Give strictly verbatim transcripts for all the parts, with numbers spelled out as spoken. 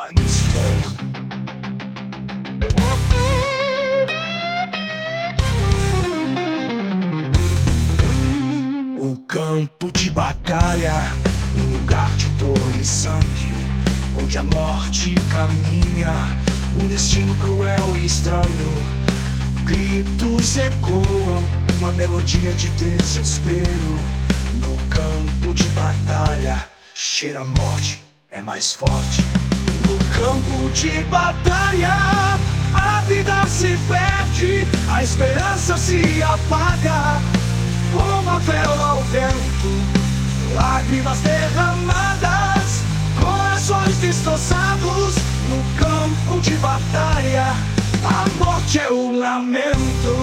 Gangster. O campo de batalha, um lugar de dor e sangue, onde a morte caminha, um destino cruel e estranho. Gritos ecoam, uma melodia de desespero. No campo de batalha, cheira a morte, é mais forte. No campo de batalha, a vida se perde, a esperança se apaga, como a vela ao vento, lágrimas derramadas, corações destroçados. No campo de batalha, a morte é o lamento.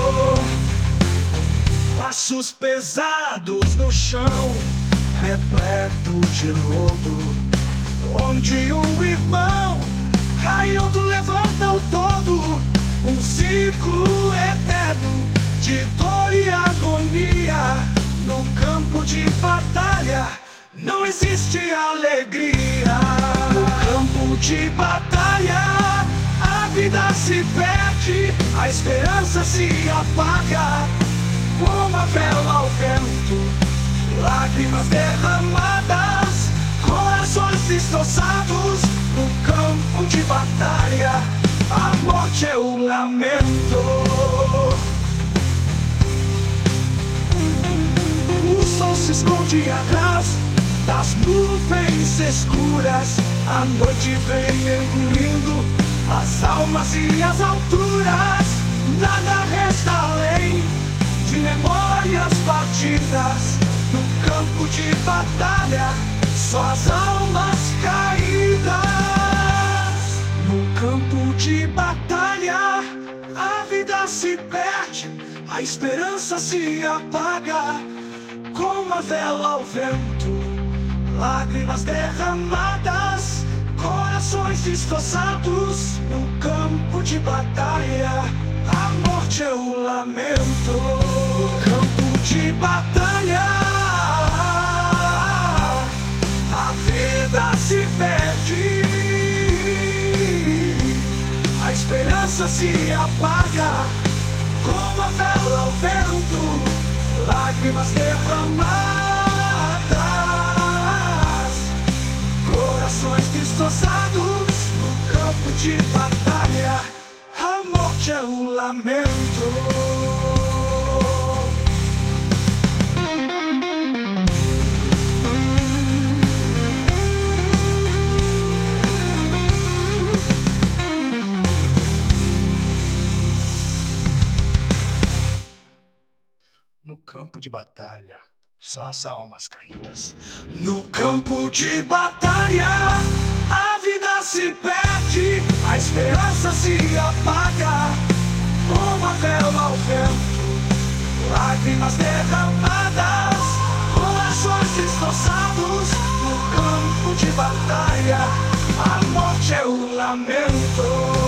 Passos pesados no chão, repleto de lodo, onde um irmão caindo levanta o todo. Um ciclo eterno de dor e agonia. No campo de batalha não existe alegria. No campo de batalha a vida se perde, a esperança se apaga, como a vela ao vento, lágrimas derramadas, corações destroçados. No campo de batalha, a morte é o lamento. O sol se esconde atrás das nuvens escuras, a noite vem engolindo as almas e as alturas. Nada resta além de memórias partidas. No campo de batalha, só as almas caídas. No campo de batalha, a vida se perde, a esperança se apaga, como a vela ao vento, lágrimas derramadas, corações destroçados. No campo de batalha, a morte é o lamento. No campo de batalha, a vida se perde, a esperança se apaga, como a vela ao vento, lágrimas derramadas, corações destroçados. No campo de batalha, a morte é o lamento. No campo de batalha, só as almas caídas. No campo de batalha, a vida se perde, a esperança se apaga, como a vela ao vento, lágrimas derramadas, corações destroçados. No campo de batalha, a morte é o lamento.